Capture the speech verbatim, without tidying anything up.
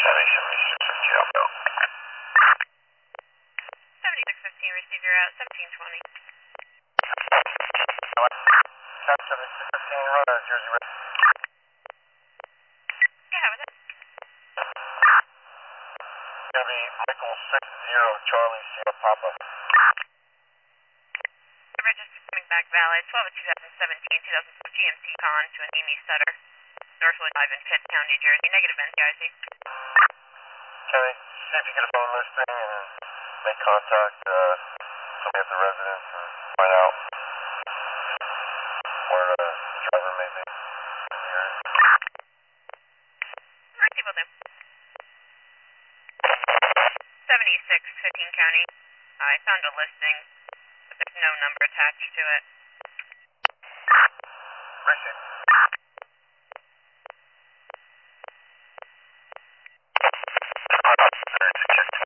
seventy-six fifteen, receive your out, seventeen twenty. Cap seventy-six fifteen, run a Jersey Red. Yeah, how was that? It's going to be Michael six zero, Charlie Sierra Papa. The register coming back valid, twelve of two thousand seventeen, two thousand four G M C con to an Amy Sutter, Northwood Drive in Pitt Town, New Jersey, negative N C I C. Kenny, see if you get a phone listing and make contact, uh, somebody at the residence and find out where the driver may be. Right, people do. seventy-six fifteen County. I found a listing, but there's no number attached to it. Appreciate it.